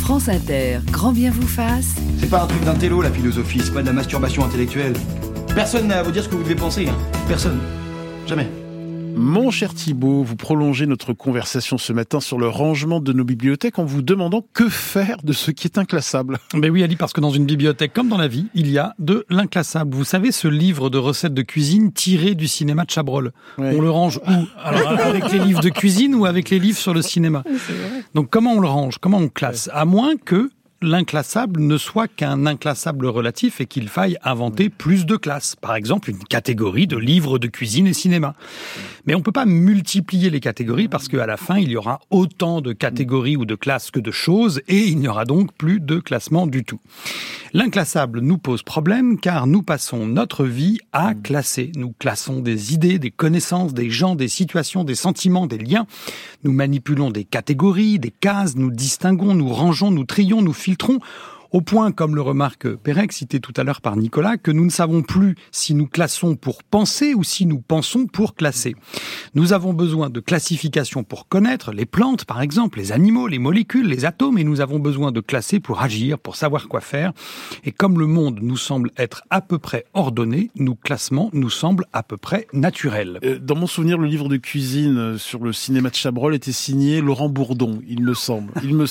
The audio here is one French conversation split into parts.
France Inter, grand bien vous fasse. C'est pas un truc d'intello la philosophie, c'est pas de la masturbation intellectuelle. Personne n'a à vous dire ce que vous devez penser, hein. Personne. Jamais. Mon cher Thibaut, vous prolongez notre conversation ce matin sur le rangement de nos bibliothèques en vous demandant que faire de ce qui est inclassable. Ben oui, Ali, parce que dans une bibliothèque comme dans la vie, il y a de l'inclassable. Vous savez, ce livre de recettes de cuisine tiré du cinéma de Chabrol. Ouais. On le range où ? Alors, avec les livres de cuisine ou avec les livres sur le cinéma ? Donc, comment on le range ? Comment on classe ? À moins que l'inclassable ne soit qu'un inclassable relatif et qu'il faille inventer plus de classes. Par exemple, une catégorie de livres de cuisine et cinéma. Mais on ne peut pas multiplier les catégories parce qu'à la fin, il y aura autant de catégories ou de classes que de choses et il n'y aura donc plus de classement du tout. L'inclassable nous pose problème car nous passons notre vie à classer. Nous classons des idées, des connaissances, des gens, des situations, des sentiments, des liens. Nous manipulons des catégories, des cases, nous distinguons, nous rangeons, nous trions, nous filtrons, au point, comme le remarque Pérec, cité tout à l'heure par Nicolas, que nous ne savons plus si nous classons pour penser ou si nous pensons pour classer. Nous avons besoin de classification pour connaître les plantes, par exemple, les animaux, les molécules, les atomes, et nous avons besoin de classer pour agir, pour savoir quoi faire. Et comme le monde nous semble être à peu près ordonné, nos classements nous semblent à peu près naturels. Dans mon souvenir, le livre de cuisine sur le cinéma de Chabrol était signé Laurent Bourdon, il me semble.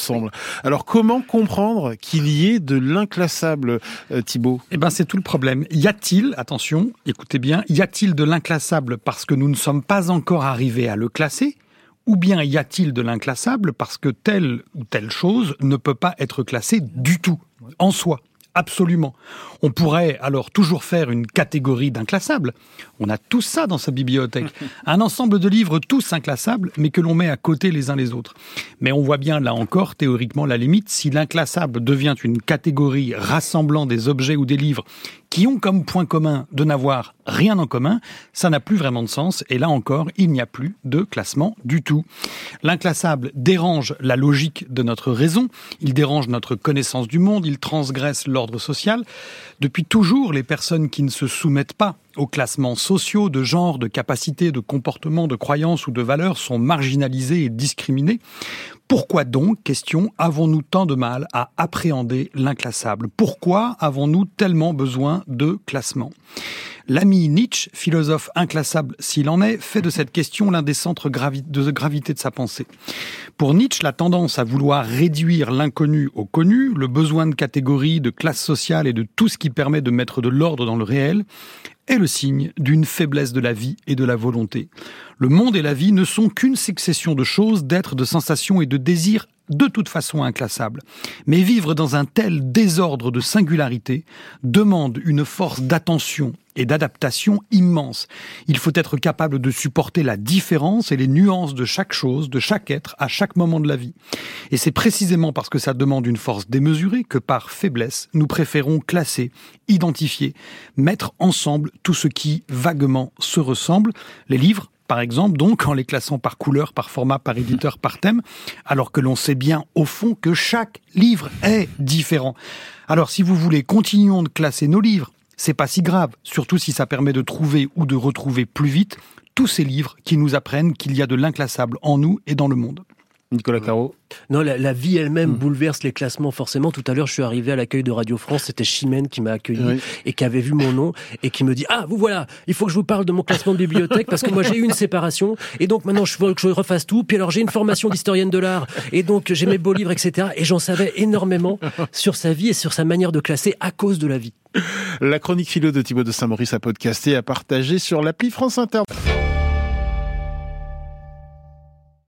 Alors, comment comprendre qu'il y ait de l'inclassable, Thibaut ? Eh ben, c'est tout le problème. Y a-t-il, attention, écoutez bien, y a-t-il de l'inclassable parce que nous ne sommes pas encore arrivés à le classer ? Ou bien y a-t-il de l'inclassable parce que telle ou telle chose ne peut pas être classée du tout, en soi ? Absolument. On pourrait alors toujours faire une catégorie d'inclassables. On a tout ça dans sa bibliothèque. Un ensemble de livres tous inclassables, mais que l'on met à côté les uns les autres. Mais on voit bien là encore, théoriquement, la limite. Si l'inclassable devient une catégorie rassemblant des objets ou des livres qui ont comme point commun de n'avoir rien en commun, ça n'a plus vraiment de sens. Et là encore, il n'y a plus de classement du tout. L'inclassable dérange la logique de notre raison. Il dérange notre connaissance du monde. Il transgresse l'ordre social. Depuis toujours, les personnes qui ne se soumettent pas aux classements sociaux, de genre, de capacité, de comportement, de croyances ou de valeurs sont marginalisées et discriminées. Pourquoi donc, question, avons-nous tant de mal à appréhender l'inclassable ? Pourquoi avons-nous tellement besoin de classement ? L'ami Nietzsche, philosophe inclassable s'il en est, fait de cette question l'un des centres de gravité de sa pensée. Pour Nietzsche, la tendance à vouloir réduire l'inconnu au connu, le besoin de catégories, de classes sociales et de tout ce qui permet de mettre de l'ordre dans le réel, est le signe d'une faiblesse de la vie et de la volonté. Le monde et la vie ne sont qu'une succession de choses, d'êtres, de sensations et de désirs de toute façon inclassables. Mais vivre dans un tel désordre de singularité demande une force d'attention et d'adaptation immense. Il faut être capable de supporter la différence et les nuances de chaque chose, de chaque être, à chaque moment de la vie. Et c'est précisément parce que ça demande une force démesurée que par faiblesse, nous préférons classer, identifier, mettre ensemble tout ce qui vaguement se ressemble. Les livres, par exemple, donc, en les classant par couleur, par format, par éditeur, par thème, alors que l'on sait bien, au fond, que chaque livre est différent. Alors, si vous voulez, continuons de classer nos livres. C'est pas si grave, surtout si ça permet de trouver ou de retrouver plus vite tous ces livres qui nous apprennent qu'il y a de l'inclassable en nous et dans le monde. Nicolas Caro. Non, la vie elle-même bouleverse les classements forcément. Tout à l'heure, je suis arrivé à l'accueil de Radio France, c'était Chimène qui m'a accueilli et qui avait vu mon nom et qui me dit « Ah, vous voilà, il faut que je vous parle de mon classement de bibliothèque parce que moi j'ai eu une séparation et donc maintenant je veux que je refasse tout. Puis alors j'ai une formation d'historienne de l'art et donc j'ai mes beaux livres, etc. » Et j'en savais énormément sur sa vie et sur sa manière de classer à cause de la vie. La chronique philo de Thibaut de Saint-Maurice à podcaster, à partager sur l'appli France Inter.